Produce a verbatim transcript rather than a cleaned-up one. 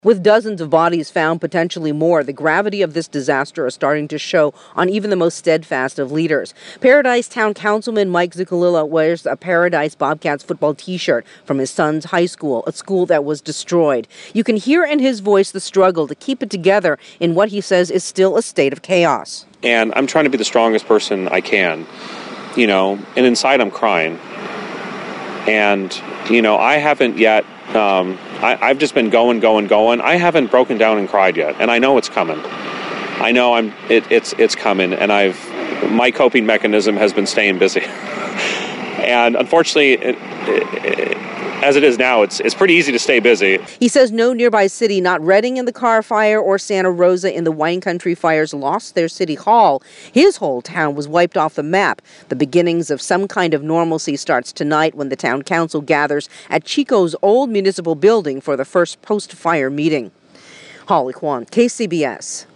With dozens of bodies found, potentially more, the gravity of this disaster is starting to show on even the most steadfast of leaders. Paradise Town Councilman Mike Zuccolillo wears a Paradise Bobcats football t-shirt from his son's high school, a school that was destroyed. You can hear in his voice the struggle to keep it together in what he says is still a state of chaos. And I'm trying to be the strongest person I can, you know, and inside I'm crying. And, you know, I haven't yet, um, I, I've just been going, going, going. I haven't broken down and cried yet, and I know it's coming. I know I'm, it, it's it's coming, and I've, my coping mechanism has been staying busy. And unfortunately, it, it, as it is now, it's it's pretty easy to stay busy. He says no nearby city, not Redding in the Carr Fire or Santa Rosa in the Wine Country fires, lost their city hall. His whole town was wiped off the map. The beginnings of some kind of normalcy starts tonight when the town council gathers at Chico's old municipal building for the first post-fire meeting. Holly Kwan, K C B S.